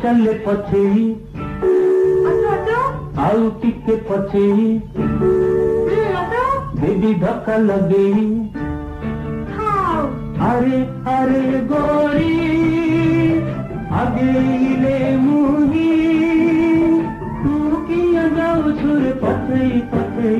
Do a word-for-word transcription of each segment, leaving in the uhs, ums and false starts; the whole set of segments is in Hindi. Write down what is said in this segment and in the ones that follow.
चले पछे आउ टिके पछे बेबी धक्का लगे अरे अरे गोरी आगे ले मुही तू किया जाऊ छुर पछे पछे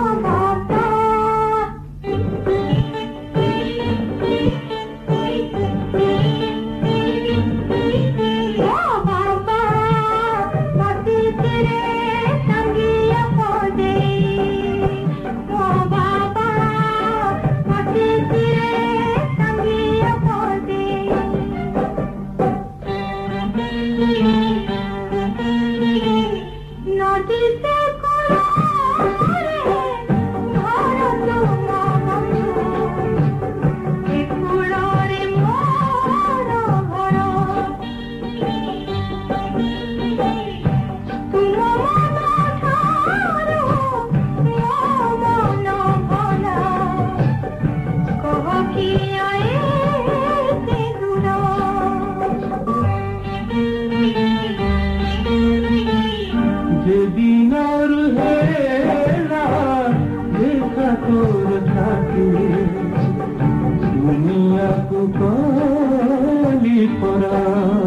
दुनिया को काली परा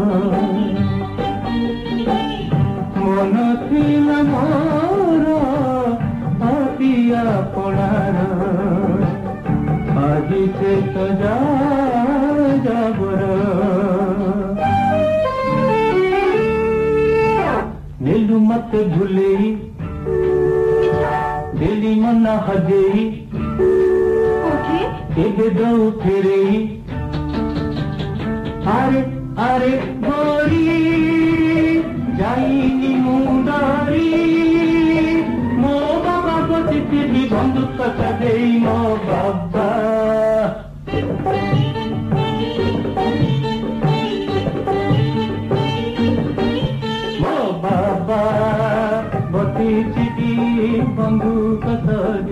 मन थिला मोर आपिया पड़ारा आज से तो जा जाबरा नीलू मत भूले दिली मना हजेई एगे दो फेरे अरे अरे गोरी जाइनी मुंडारी मो बाबा को चिट्ठी बंदूक कटा देई मो बाबा मो बाबा बती चिट्ठी बंदूक कटा